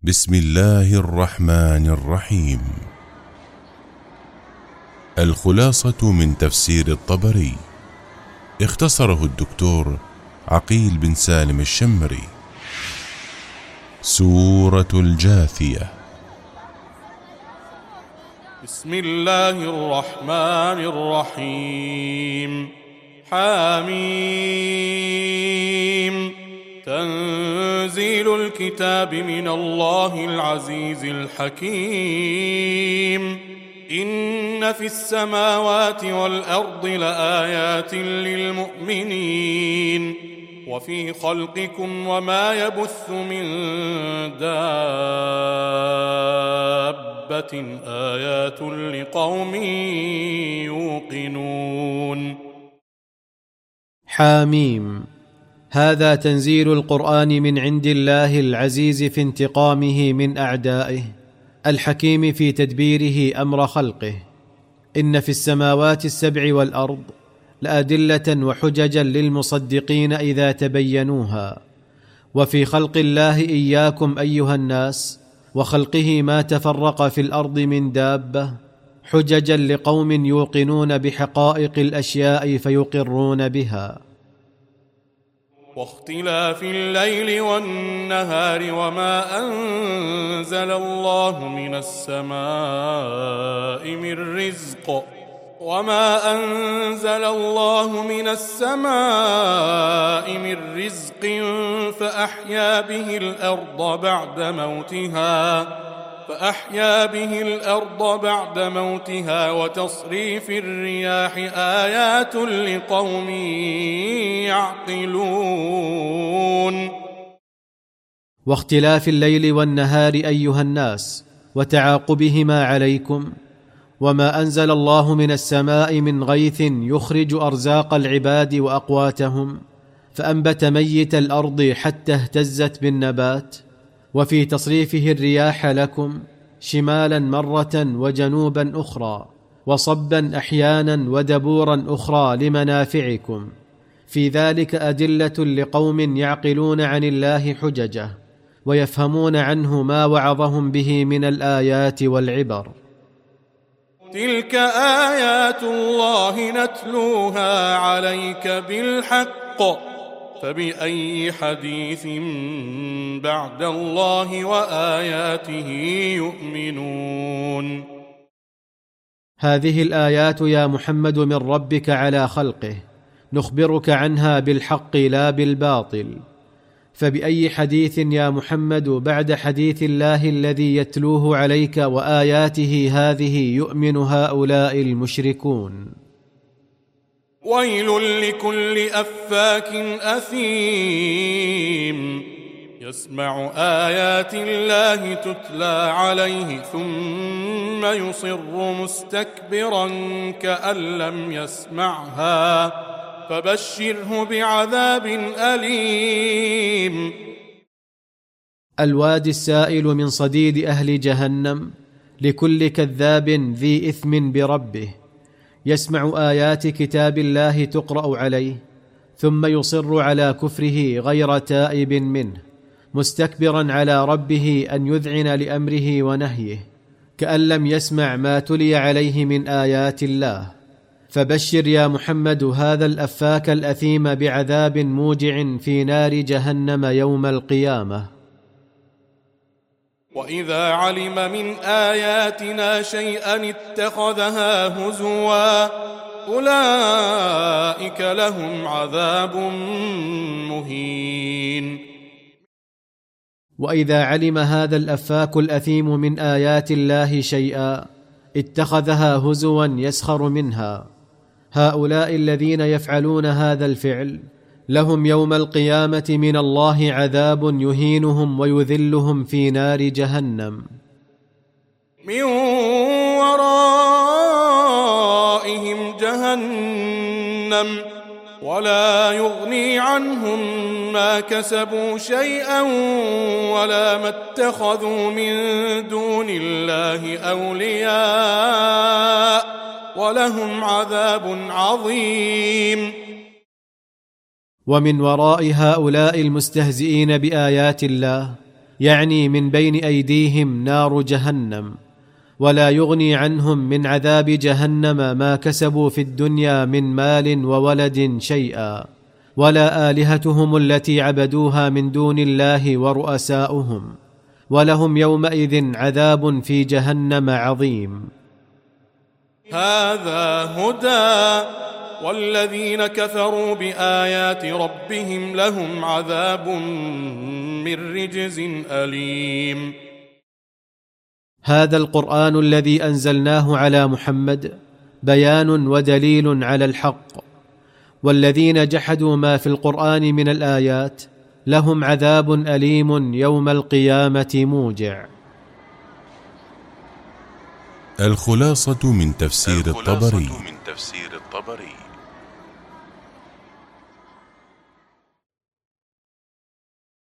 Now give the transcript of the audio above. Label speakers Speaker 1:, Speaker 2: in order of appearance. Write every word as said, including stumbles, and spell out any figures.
Speaker 1: بسم الله الرحمن الرحيم. الخلاصة من تفسير الطبري، اختصره الدكتور عقيل بن سالم الشمري. سورة الجاثية.
Speaker 2: بسم الله الرحمن الرحيم. حاميم. تنزيل الكتاب من الله العزيز الحكيم. إن في السماوات والأرض لآيات للمؤمنين وفي خلقكم وما يبث من دابة آيات لقوم يوقنون.
Speaker 3: حاميم. هذا تنزيل القرآن من عند الله العزيز في انتقامه من أعدائه، الحكيم في تدبيره أمر خلقه. إن في السماوات السبع والأرض لأدلة وحججا للمصدقين إذا تبينوها، وفي خلق الله إياكم أيها الناس وخلقه ما تفرق في الأرض من دابة حججا لقوم يوقنون بحقائق الأشياء فيقرون بها.
Speaker 2: واختلاف الليل والنهار وما أنزل الله من السماء من رزق وما أنزل الله من السماء من رزق فأحيا به الأرض بعد موتها فأحيا به الأرض بعد موتها وتصريف الرياح آيات لقوم يعقلون.
Speaker 3: واختلاف الليل والنهار أيها الناس وتعاقبهما عليكم، وما أنزل الله من السماء من غيث يخرج أرزاق العباد وأقواتهم فأنبت ميت الأرض حتى اهتزت بالنبات، وفي تصريفه الرياح لكم شمالا مرة وجنوبا أخرى وصبا أحيانا ودبورا أخرى لمنافعكم، في ذلك أدلة لقوم يعقلون عن الله حججه ويفهمون عنه ما وعظهم به من الآيات والعبر.
Speaker 2: تلك آيات الله نتلوها عليك بالحق فبأي حديث بعد الله وآياته يؤمنون.
Speaker 3: هذه الآيات يا محمد من ربك على خلقه، نخبرك عنها بالحق لا بالباطل، فبأي حديث يا محمد بعد حديث الله الذي يتلوه عليك وآياته هذه يؤمن هؤلاء المشركون.
Speaker 2: ويل لكل أفاك أثيم يسمع آيات الله تتلى عليه ثم يصر مستكبرا كأن لم يسمعها فبشره بعذاب أليم.
Speaker 3: الوادي السائل من صديد أهل جهنم لكل كذاب ذي إثم بربه، يسمع آيات كتاب الله تقرأ عليه ثم يصر على كفره غير تائب منه، مستكبرا على ربه أن يذعن لأمره ونهيه كأن لم يسمع ما تلي عليه من آيات الله. فبشر يا محمد هذا الأفاك الأثيم بعذاب موجع في نار جهنم يوم القيامة.
Speaker 2: وإذا علم من آياتنا شيئا اتخذها هزوا أولئك لهم عذاب مهين.
Speaker 3: وإذا علم هذا الأفاك الأثيم من آيات الله شيئا اتخذها هزوا يسخر منها، هؤلاء الذين يفعلون هذا الفعل لهم يوم القيامة من الله عذاب يهينهم ويذلهم في نار جهنم.
Speaker 2: من ورائهم جهنم ولا يغني عنهم ما كسبوا شيئا ولا ما اتخذوا من دون الله أولياء ولهم عذاب عظيم.
Speaker 3: ومن وراء هؤلاء المستهزئين بآيات الله يعني من بين أيديهم نار جهنم، ولا يغني عنهم من عذاب جهنم ما كسبوا في الدنيا من مال وولد شيئا، ولا آلهتهم التي عبدوها من دون الله ورؤساؤهم، ولهم يومئذ عذاب في جهنم عظيم.
Speaker 2: هذا هدى، والذين كفروا بآيات ربهم لهم عذاب من رجز أليم.
Speaker 3: هذا القرآن الذي أنزلناه على محمد بيان ودليل على الحق، والذين جحدوا ما في القرآن من الآيات لهم عذاب أليم يوم القيامة موجع.
Speaker 1: الخلاصة من تفسير
Speaker 4: الخلاصة
Speaker 1: الطبري.
Speaker 4: من تفسير الطبري